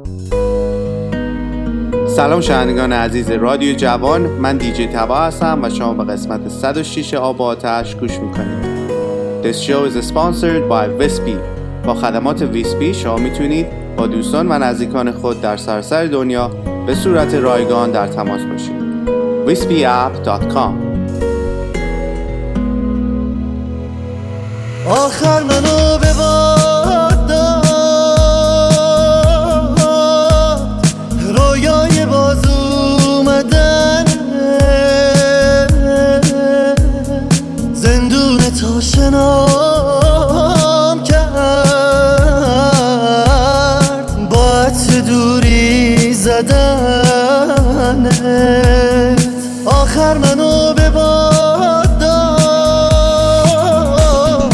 سلام شنوندگان عزیز رادیو جوان، من دیجی تبا هستم و شما به قسمت 106 آب و آتش گوش میکنید. This show is sponsored by Wispy. با خدمات ویسپی شما میتونید با دوستان و نزدیکان خود در سراسر دنیا به صورت رایگان در تماس باشید. wispyapp.com. آخر منو به باد داد، رویای باز اومدن، زندون تاشنام کرد، با عطر دوری زدنت. آخر منو به باد داد،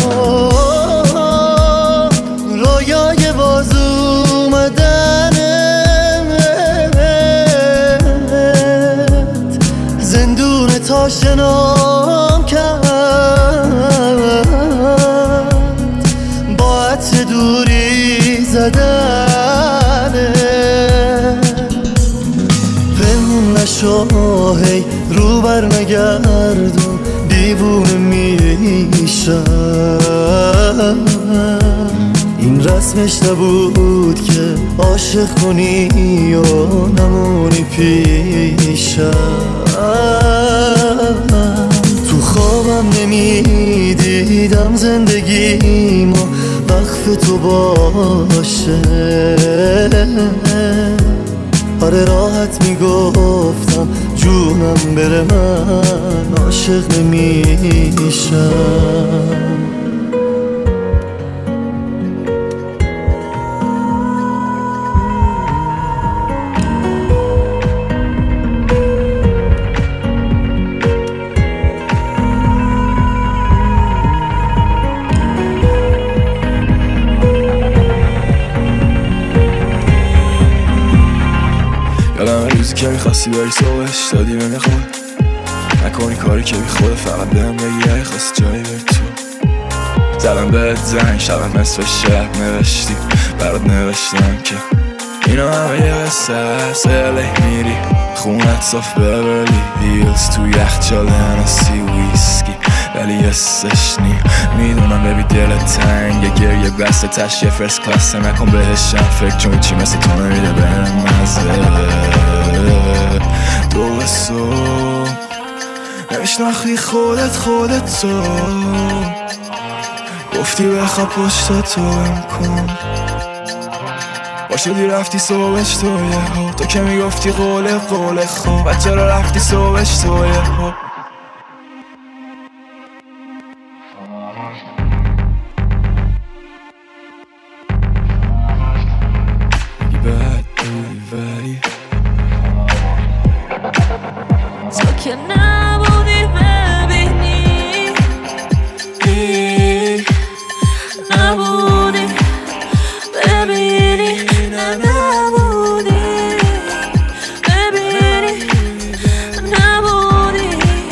رویای باز اومدنت، زندون تاشنام کرد، با عطر دوری زدنت. پنهون نشو هی رو بر نگردون، دیوونه میشم. این رسمش نبود که عاشق کنی و نمونی پیشم. تو خوابم نمیدیدم زندگیمو وقف تو باشه. آره راحت میگفتم جونم بره من عاشق نمیشم. که میخواستی بری صبحش دادی من خود، نکنی کاری که بی خوده، فقط بهم بگی اگه خواستی جایی بری تو. زدم بهت زنگ شبم نصف شب نوشتی برات نوشتم که اینا همه یه قصه هست. الی میری خونت صاف ببرلی هیلز، تو یخچال هنسی ویسکی ولی حسش نی. میدونم ببی دلت تنگه، گریه بسته تش یه فرست کلاسه، نکن بهشم فکر چون چی مثل تو نمیده برم مزه. دو صبح نمیشناختی خودت تو، گفتی بخواب پشت تو کن، باشدی رفتی صبحش تو یه ها. تو که میگفتی قول خوب، بچه رو رفتی صبحش تو یه ها. تو که نبودی ببینی، نبودی ببینی، نبودی ببینی، نبودی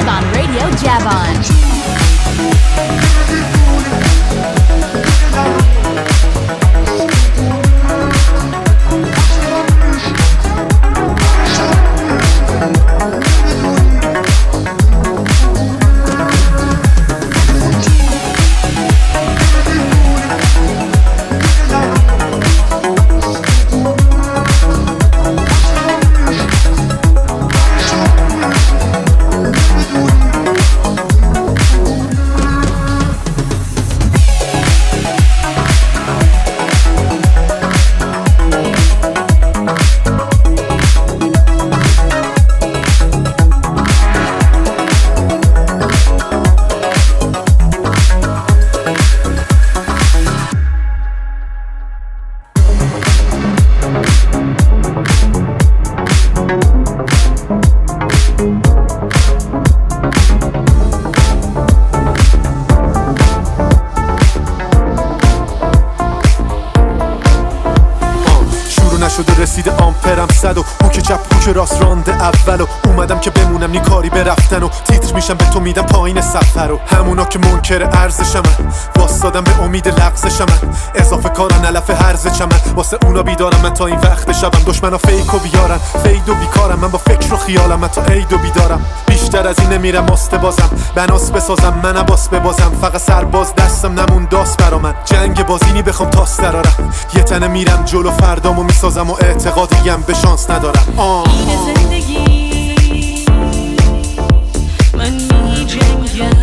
live on Radio Javon. رسیده آمپرم صد و هوک چپ هوک راست رانده اول و اومدم که بمونم نی کاری برفتن و تیتر میشم به تو میدم پایین سفر و همونا که منکر ارزشم واسادم به امید لغزشم اضافه کارن علف هرزشم واسه اونا بیدارم من تا این وقت شبم دشمنا فیکو بیارن فید و بیکارم من با فکر و خیالم من تا عید و بیدارم بیشتر از این نمیرم ماسته بازم بناس بسازم من عباس ببازم فقط سرباز دستم نمون داست برا من جنگ بازینی بخوام تاس درارم یه تنه میرم جلو فردامو میسازم و اعتقادیم به شانس ندارم این زندگی من می جنگم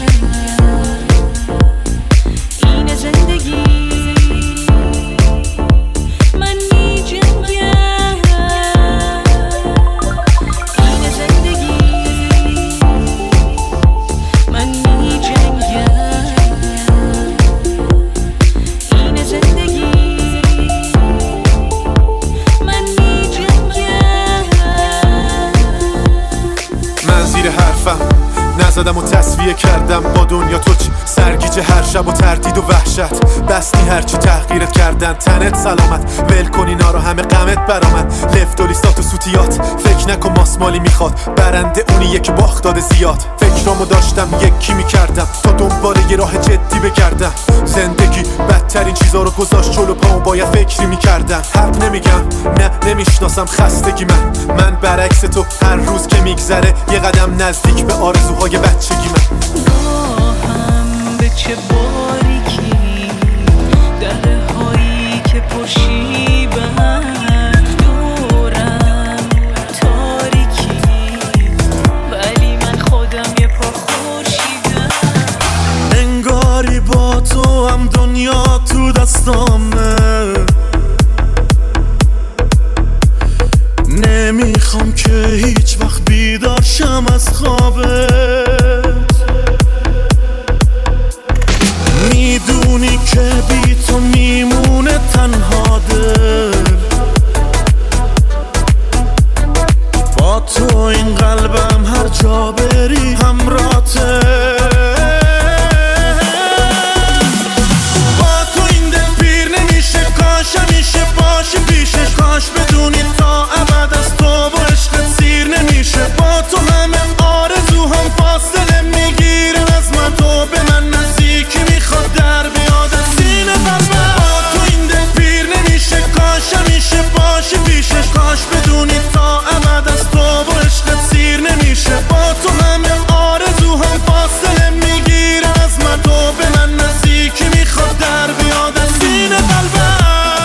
این زندگی من می جنگم این زندگی من می جنگم این زندگی حرفم نزدم و تصفیه کردم با دنیا تو چی سرگیجه هر شب و تردید و وحشت بستی هرچی تحقیرت کردن تنت سلامت ول کن اینا رو همه غمت برا من لفت و لیستات و سوتیات فکر نکن ماسمالی میخواد برنده اونیه که باخت داده زیاد فکرامو داشتم یکی میکردم تا دنباله یه راه جدی بگردم زندگی بدترین چیزا رو گذاشت جلو پامو باید فکری میکردم حق نمیگم نه نمیشناسم خستگی من برعکس تو هر روز که میگذره یه قدم نزدیک به آرزوهای بچگی من راهم به چه باریکی دره هایی که پرشیبن دورم تاریکی ولی من خودم یه پا خورشیدم انگاری با تو هم دنیا تو دستامه نمیخوام که هیچ وقت بیدار شم از خوابت میدونی که بی تو میمونه تنها دل با تو این قلبم هر جا بری همراته با تو این دل پیر نمیشه کاش همیشه باشه پیشش کاش بدونی تا ابد از تو با عشقت سیر نمیشه با تو همه آرزوهم فاصله میگیرن از من تو به من نزدیکی میخواد در بیاد از سینه قلبم با تو این دل پیر نمیشه کاش همیشه باشه پیشش کاش بدونی تا ابد از تو با عشقت سیر نمیشه با تو همه آرزوهم فاصله میگیرن از من تو به من نزدیکی میخواد در بیاد از سینه قلبم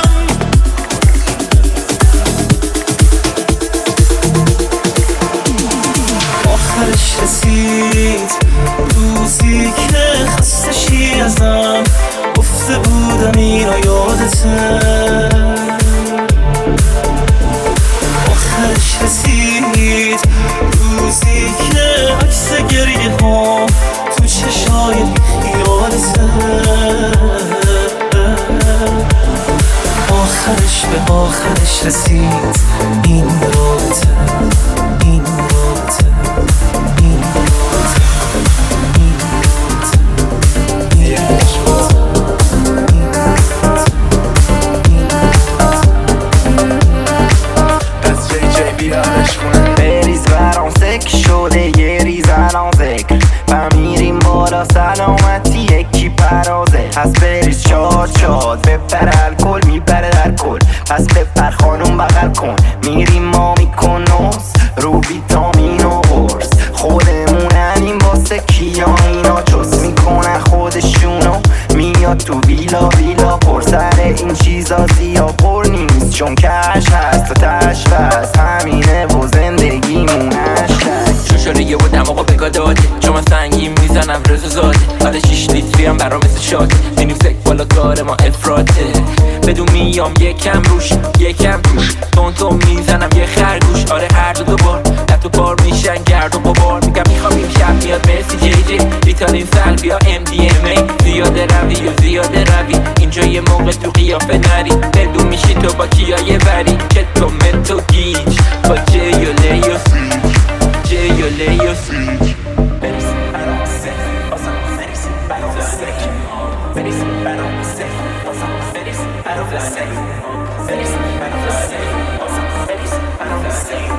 آخرش رسید روزی که خستشی ازم گفته بودم اینا یادته آخرش رسید روزی که عکس گریه ها تو چشای بیخیالته آخرش به آخرش رسید این رابطه این رابطه این رابطه این رابطه این رابطه از جی جی بیارش خونه بریز برام سک شده یه ریزن ذکر فمیریم بالا سلامتی یکی پرازه پس بریز شاد شاد بپر الکل میپره در کل پس بپر خانوم بغل کن میریم ما میکن نوز رو ویتامین و قرص خودموننیم واسه کیا اینا چست میکنن خودشونو میاد تو ویلا ویلا پر سر این چیزا زیاد پر نیست چون کش هست و تش بست همینه و زندگیمون هشتگ شوشوریه و دماغو بگا داده چون من سنگین میزنم رزو زاده حالا 6 لیتری هم برام مثل شاده میریم سک بالا کار ما افراته بدون میام یکم روش یکم توش تون میزنم یه خرگوش آره هر دو بار تو بار میشن گرد و بابار میگم میخوام شب میاد مسی جی جی ریتالین سلبیا MDMA زیاده روی و زیاده روی اینجا یه موقع تو قیافه نری بدون میشی تو با کیای بری که تو متو گیج با جیوله و سیج جیوله و سیج بریسیم برام سک بازم بریسیم برام سک بریسیم برام سک بازم بریسیم برام سک بریسیم برام سک بازم بریسیم برام سک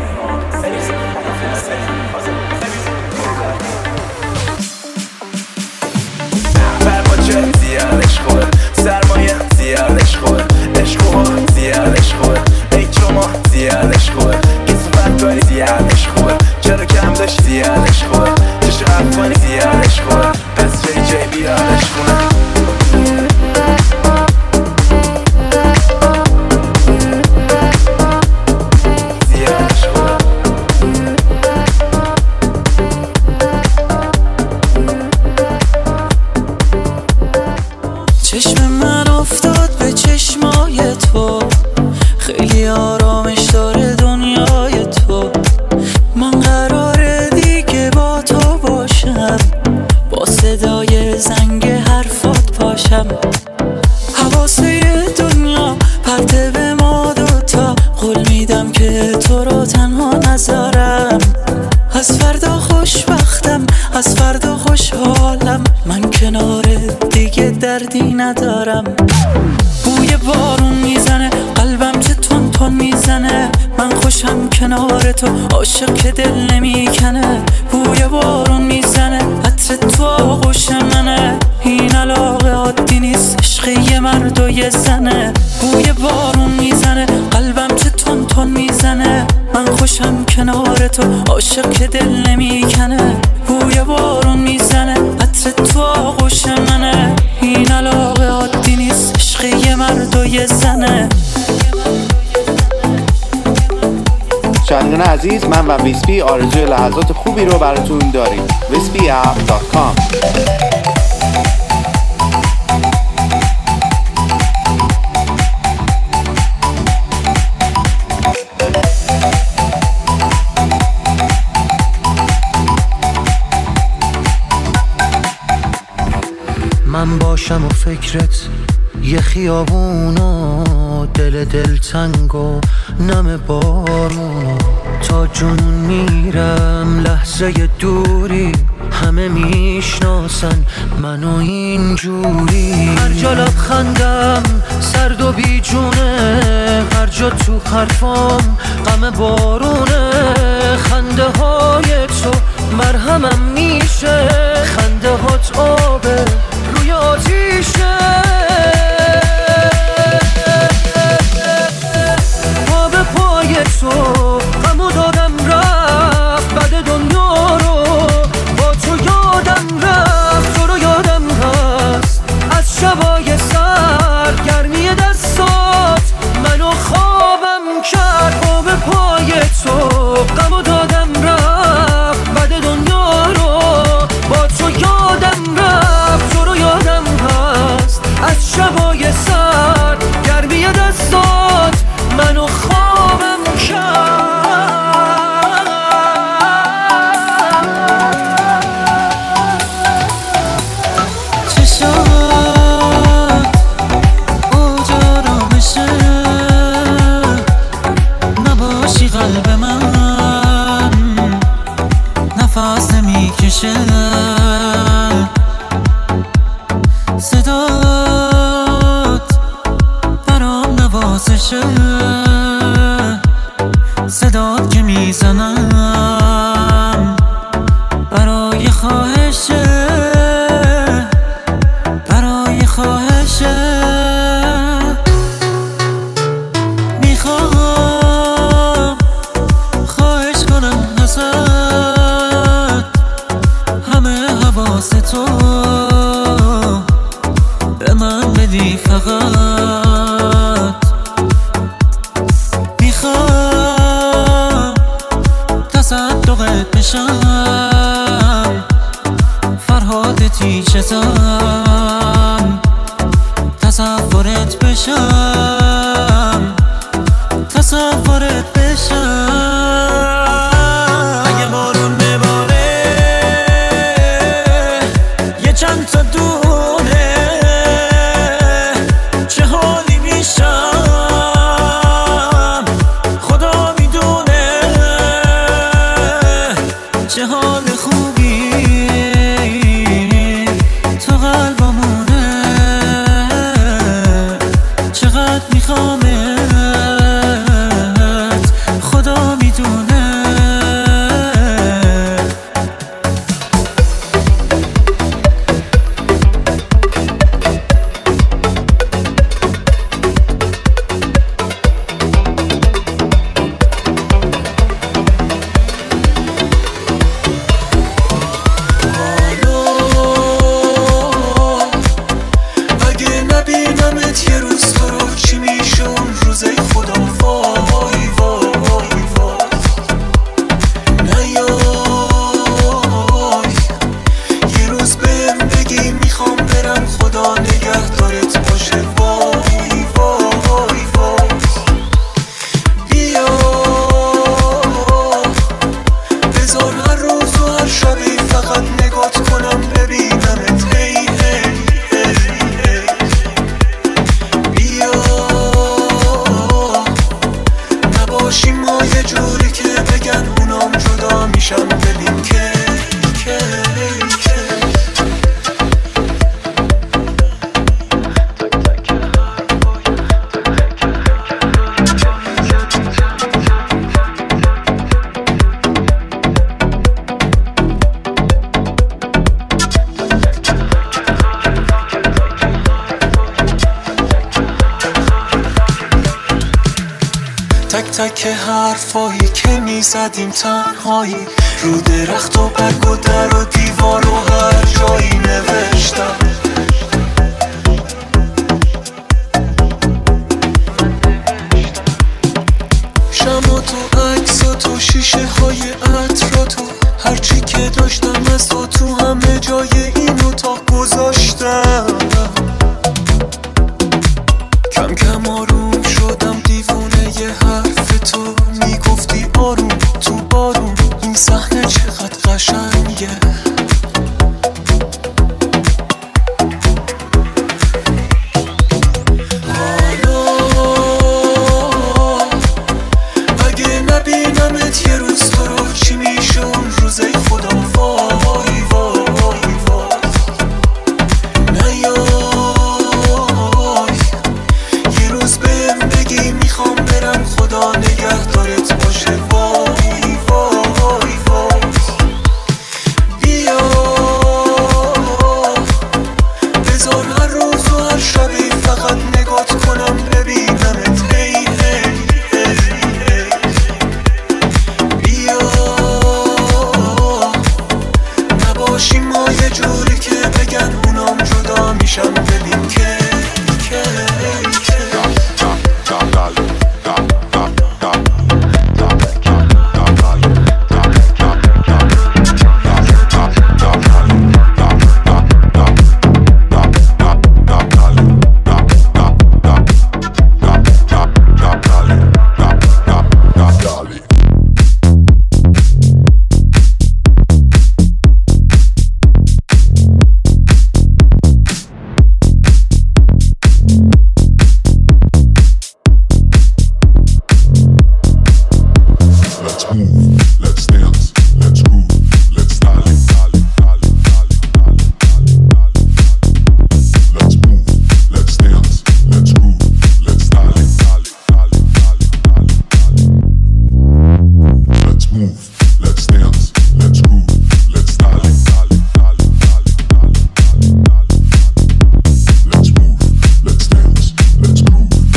برماچه زیادش خوبه سرمایه زیادش خوبه عشقوها زیادش خوبه ای چوما زیادش خوبه کسافت کاری زیادش خوبه چرا کم داشت زیادش خوبه چشو افغانی زیادش خوبه پس جی جی بیادش خونه چشم من افتاد به چشمای تو خیلی آرامش داره دنیای تو من قراره دیگه با تو باشم با صدای زنگ حرفات پاشم حواسه دنیا پرده به ما دوتا قول میدم که تو رو تنها نذارم از فردا خوشبختم از فردا خوشحالم من کنار دیگه دردی ندارم بوی بارون میزنه قلبم چه تون تون میزنه من خوشم کنار تو عاشق که دل نمیکنه بوی بارون میزنه عطر تو آغوش منه این علاقه عادی نیست عشق یه مرد و یه زنه بوی بارون میزنه قلبم چه تون تون میزنه من خوشم کنار تو عاشق که دل نمیکنه بوی بارون میزنه عطر تو آغوش منه این علاقه عادی نیست عشق یه مرد و یه زنه شنوندگان عزیز من و ویسپی آرزوی لحظات خوبی رو براتون داریم wispyapp.com من باشم و فکرت یه خیابون و دل تنگ و نم بارون تا جنون میرم لحظه دوری همه میشناسن منو اینجوری هر جا لبخندم سرد و بیجونه هر جا تو حرفام غم بارونه خنده های تو مرهمم میشه خنده هات آبه روی آتیشه پا به پای تو غمو دادم رفت بعد دنیا رو با تو یادم رفت تو رو یادم هست از شبای سرگرمی دستات منو خوابم کرد پا به پای تو غمو دادم رفت بعد دنیا رو با تو یادم رفت تو رو یادم هست از شبای سرگرمی دستات منو خوابم کرد چشات اجارا بشه نباشی قلب من نفس نمیکشه صدات برام نوازشه صدات که میزنم واسد همه حواس تو به من بدی فقط میخوام تصدقت بشم فرهاد تیچتم تصورت بشم تصورت بشم اگه بارون بباره یه چند تا دونه چه حالی میشم خدا میدونه چه حال خوبی تو قلبمونه چقدر میخوامت خدا میدونه اگه نبینمت یه روز تو رو چی میشه اون روزای خدا وای وای وای نیای یه روز بهم بگی میخوام برم خدا نگهدارت باشه وای وای وای بیا بذار هر روز و هر شبی فقط نگات کنم ببینمت هی هی هی هی بیا نباشیم ما یه جوری که بگن اونام جدا میشم ببین که تک تک حرفایی که میزدیم تنهایی رو درخت و برگ و در و دیوار و هر جایی نوشتم شما تو عکس و تو شیشه های عطر تو هرچی که داشتم از تو همه جای این اتاق گذاشتم کم کم آروم شدم دیوونه یه حرف تو میگفتی آروم تو بارون این صحنه چقدر قشنگه حالا اگه نبینمت یه روز تو رو چی میشه اون روزای خدا وای وای وای نیای یه روز بهم بگی میخوام برم خدا نگهدارت باشه وای وای وای بیا بذار هر روز و هر شبی فقط نگات کنم ببینمت هی هی هی هی بیا نباشیم ما یه جوری که بگن اونام جدا میشم ببین که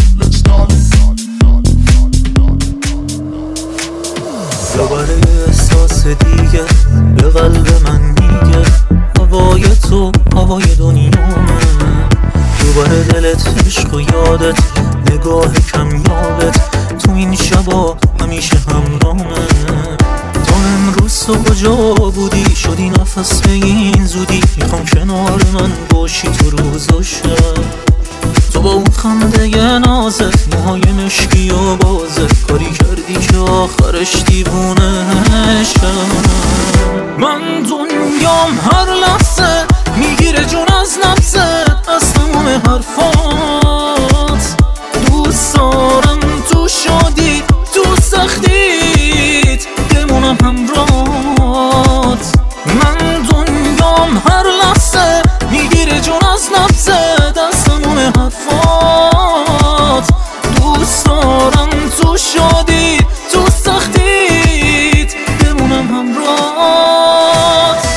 دوباره احساس دیگه به قلب من میگه هوای تو هوای دنیامه. دوباره دلت عشق و یادت نگاه کمیابت تو این شبا همیشه همراهمه. تا امروز تو کجا بودی شدی نفس به این زودی میخوام کنار من باشی تو روز و شب. تو با اون خنده نازت موهای مشکی و بازت کاری کردی که آخرش دیوونه شم. من دنیام هر لحظه میگیره جون از نفست از تمام حرفات. دوست دارم تو شادی تو سختیت بمونم همراهات. من دنیام هر لحظه میگیره جون از نفست از تمام حرفات. دوست دارم تو شادی تو سختیت بمونم همراهات.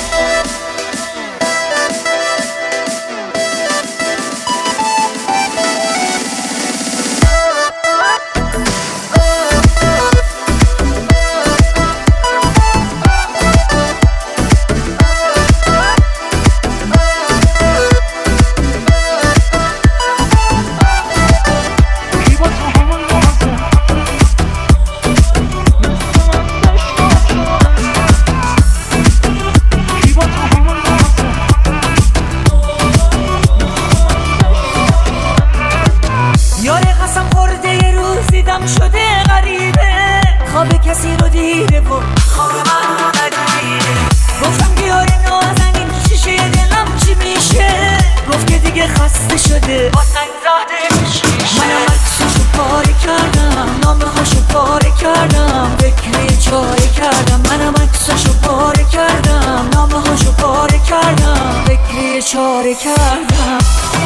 چاره کردم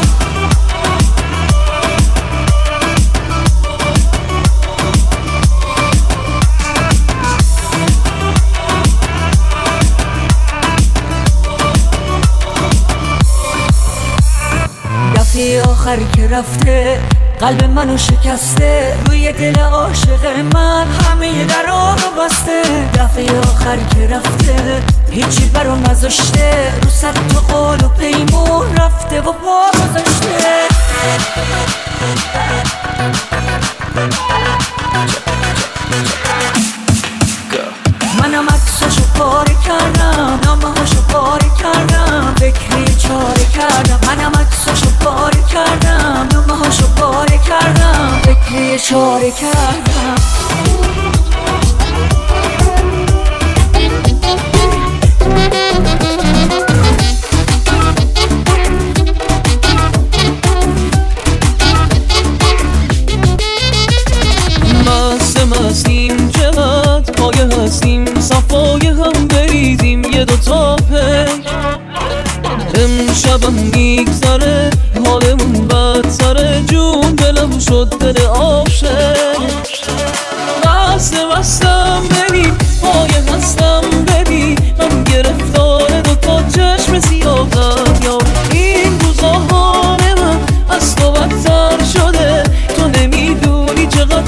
دفعه آخری که رفته قلب منو شکسته روی دل عاشق من همه درا رو بسته. دفعه آخری که رفته هیچی برام نذاشته رو سر تو قول و پیمون رفته و پا گذاشته. منم عکساشو پاره کردم نامه‌هاشو پاره کردم فکری چاره کردم. منم عکساشو پاره کردم نامه‌هاشو پاره کردم فکری چاره کردم. مستیم جهت پایه هستیم صفای هم بریزیم یه دوتا پک. امشبم میگذره حالمون بدتره جون دلم شد دل عاشق. مستم ببین پایه هستم ببین من گرفتار دوتا چشم سیاهم. یا این روزا حال من از تو بدتر شده تو نمیدونی چقدر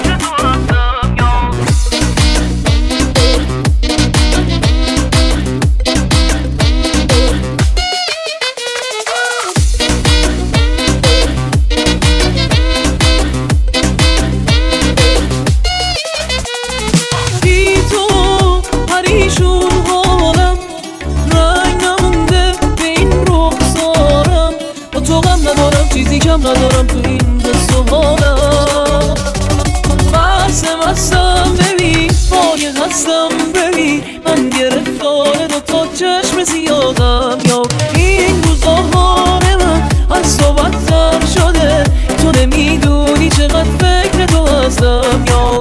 ندارم تو این دست و حالم. مستم ببین پایه هستم ببین من گرفتار دوتا چشم سیاهم. یا این روزا حال من از تو بدتر شده تو نمیدونی چقدر فکر تو هستم. یا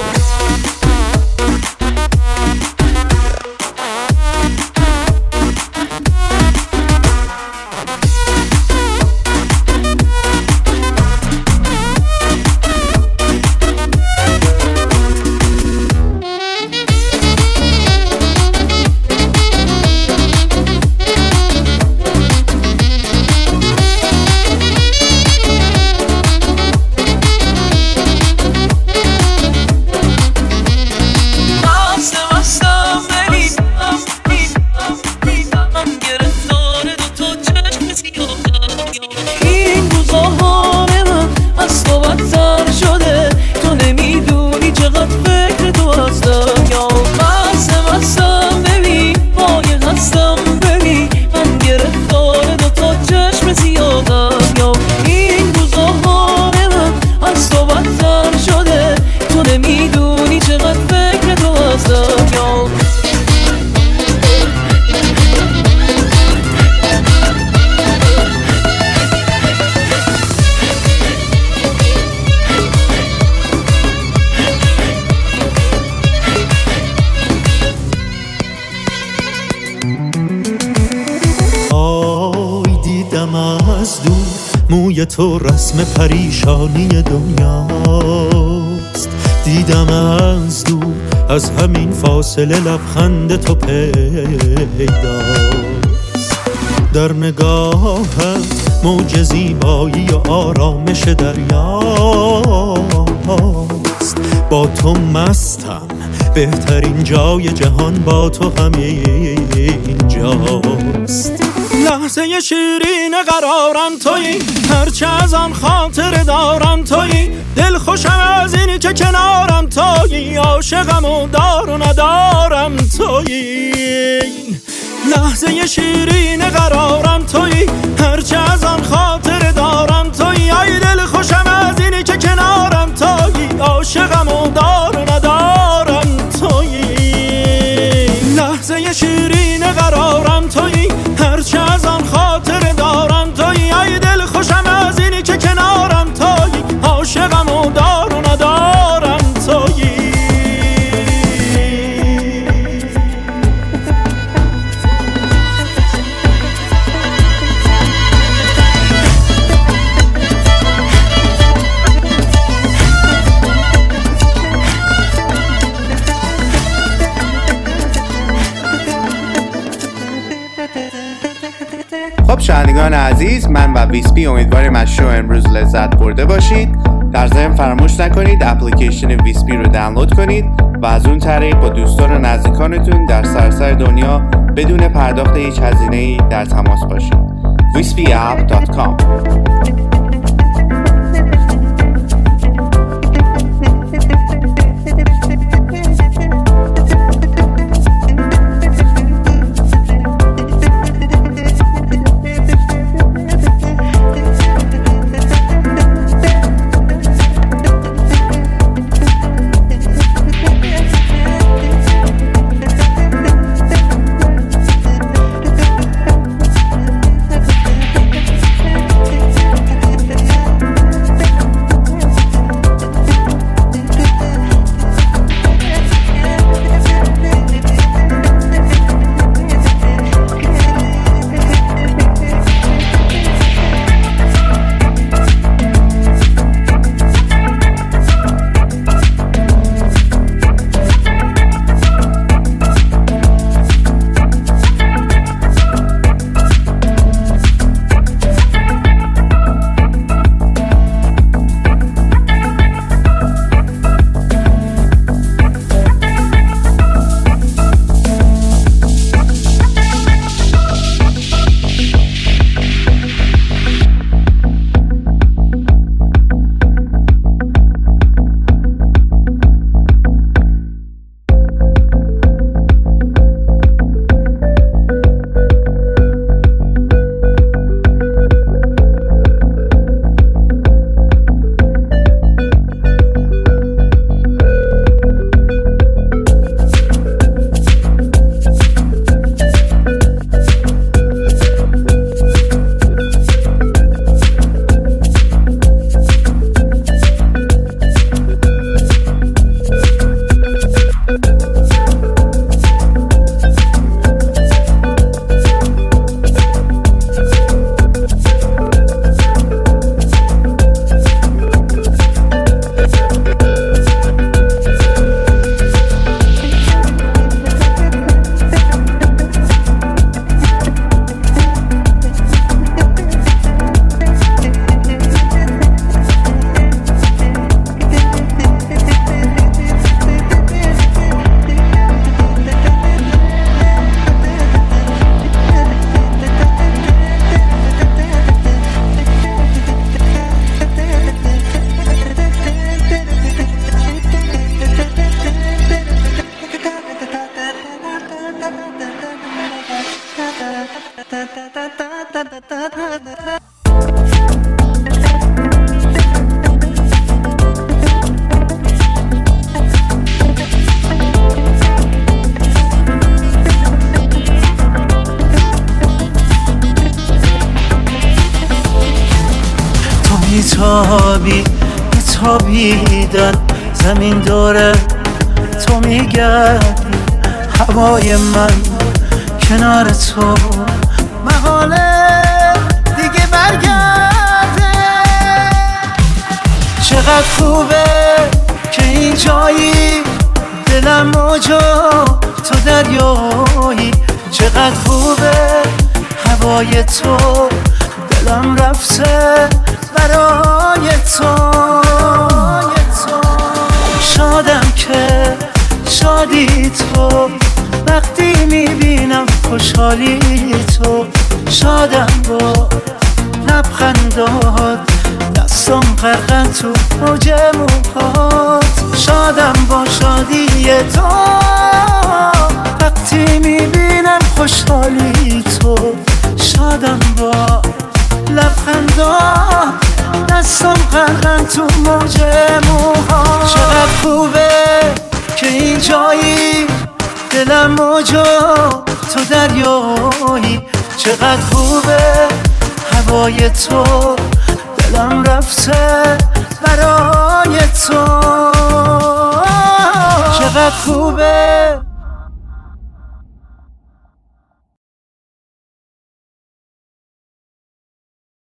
موی تو رسم پریشانی دنیاست. دیدم از دور از همین فاصله لبخند تو پیداست. در نگاهت موج زیبایی و آرامش دریاست. با تو مستم، بهترین جای جهان با تو همین جاست. لحظه شیرین قرارم تویی، هرچه از آن خاطر دارم تویی. دل خوشم از اینی که کنارم تویی، عاشقم و دار و ندارم تویی. لحظه شیرین قرارم تویی، هرچه از آن خاطر دارم تویی. ای دل خوشم از اینی که کنارم تویی، عاشقم و دار و ندارم تویی. لحظه شیرین قرارم تویی، هرچه از آن خاطر دارم تویی. ای دل خوشم از اینی که کنارم تویی، عاشقم و دار و ندارم تویی. خب شنوندگان عزیز، من و ویسپی امیدواریم از شو امروز لذت برده باشید. در ضمن فراموش نکنید اپلیکیشن ویسپی رو دانلود کنید و از اون طریق با دوستان و نزدیکانتون در سراسر دنیا بدون پرداخت هیچ هزینه‌ای در تماس باشید. wispyapp.com. میتابیدن زمین داره تو میگردی هوای من کنار تو محاله دیگه برگرده چقدر خوبه که این جایی دلم موجا تو دریایی چقدر خوبه هوای تو دلم رفته برای تو شادم که شادی تو وقتی میبینم خوشحالی تو شادم با لبخندات دستم غرقه تو موج موهات شادم با شادی تو وقتی میبینم خوشحالی تو شادم با لبخندات دستم غرقه تو موج موهات چقدر خوبه که این جایی دلم موجا تو دریایی چقدر خوبه هوای تو دلم رفته برای تو چقدر خوبه